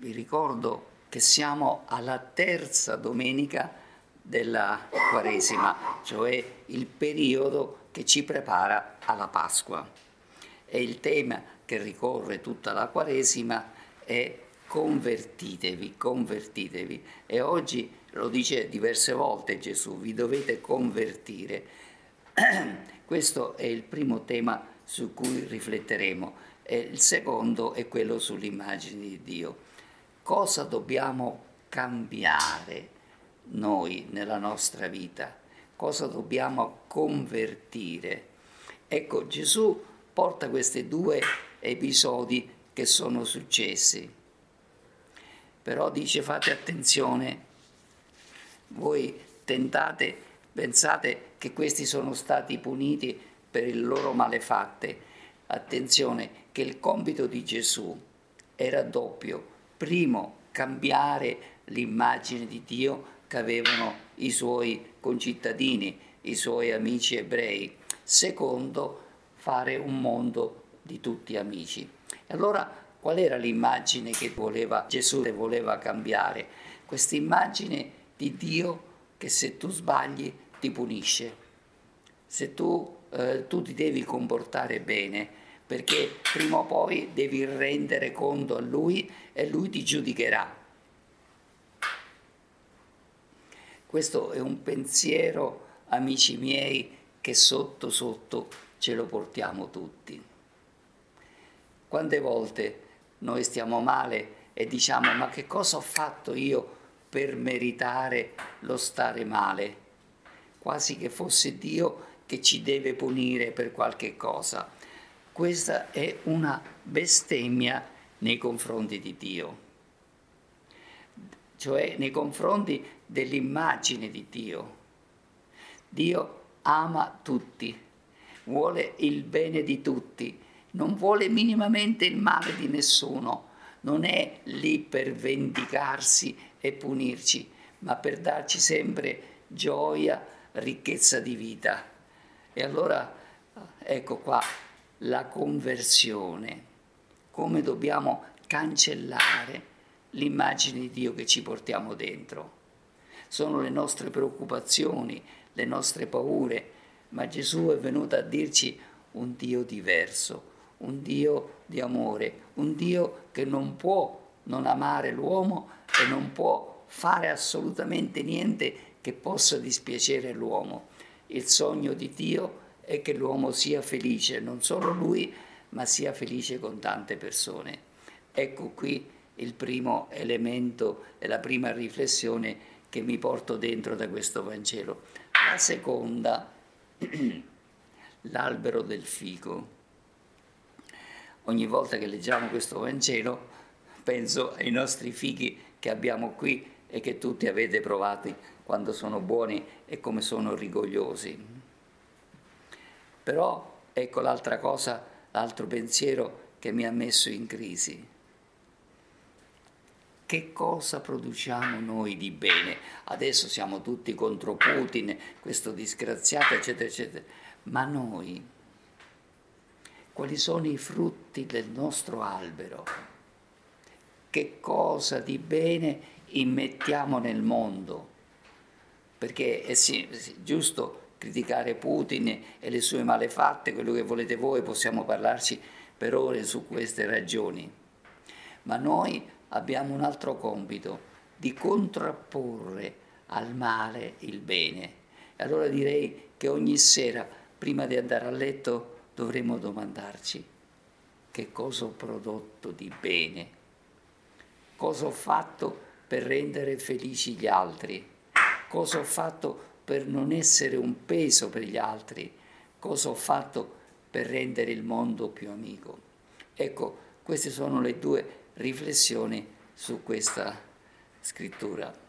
Vi ricordo che siamo alla terza domenica della Quaresima, cioè il periodo che ci prepara alla Pasqua. E il tema che ricorre tutta la Quaresima è convertitevi, convertitevi. E oggi lo dice diverse volte Gesù, vi dovete convertire. Questo è il primo tema su cui rifletteremo. E il secondo è quello sull'immagine di Dio. Cosa dobbiamo cambiare noi nella nostra vita? Cosa dobbiamo convertire? Ecco, Gesù porta questi due episodi che sono successi. Però dice: fate attenzione, voi pensate che questi sono stati puniti per le loro malefatte. Attenzione, che il compito di Gesù era doppio. Primo, cambiare l'immagine di Dio che avevano i suoi concittadini, i suoi amici ebrei. Secondo, fare un mondo di tutti amici. E allora, qual era l'immagine che Gesù voleva cambiare? Questa immagine di Dio che se tu sbagli ti punisce. Se tu ti devi comportare bene, perché prima o poi devi rendere conto a Lui e Lui ti giudicherà. Questo è un pensiero, amici miei, che sotto sotto ce lo portiamo tutti. Quante volte noi stiamo male e diciamo: ma che cosa ho fatto io per meritare lo stare male? Quasi che fosse Dio che ci deve punire per qualche cosa. Questa è una bestemmia nei confronti di Dio, cioè nei confronti dell'immagine di Dio. Dio ama tutti, vuole il bene di tutti, non vuole minimamente il male di nessuno, non è lì per vendicarsi e punirci, ma per darci sempre gioia, ricchezza di vita. E allora ecco qua la conversione, come dobbiamo cancellare l'immagine di Dio che ci portiamo dentro. Sono le nostre preoccupazioni, le nostre paure, ma Gesù è venuto a dirci un Dio diverso, un Dio di amore, un Dio che non può non amare l'uomo e non può fare assolutamente niente che possa dispiacere l'uomo. Il sogno di Dio è che l'uomo sia felice, non solo lui, ma sia felice con tante persone. Ecco qui il primo elemento e la prima riflessione che mi porto dentro da questo Vangelo. La seconda, l'albero del fico. Ogni volta che leggiamo questo Vangelo penso ai nostri fichi che abbiamo qui e che tutti avete provati quando sono buoni e come sono rigogliosi. Però ecco l'altra cosa, l'altro pensiero che mi ha messo in crisi. Che cosa produciamo noi di bene? Adesso siamo tutti contro Putin, questo disgraziato, eccetera, eccetera. Ma noi, quali sono i frutti del nostro albero? Che cosa di bene immettiamo nel mondo? Perché è giusto criticare Putin e le sue malefatte, quello che volete voi, possiamo parlarci per ore su queste ragioni. Ma noi abbiamo un altro compito, di contrapporre al male il bene. E allora direi che ogni sera, prima di andare a letto, dovremmo domandarci: che cosa ho prodotto di bene? Cosa ho fatto per rendere felici gli altri? Cosa ho fatto per non essere un peso per gli altri? Cosa ho fatto per rendere il mondo più amico? Ecco, queste sono le due riflessioni su questa scrittura.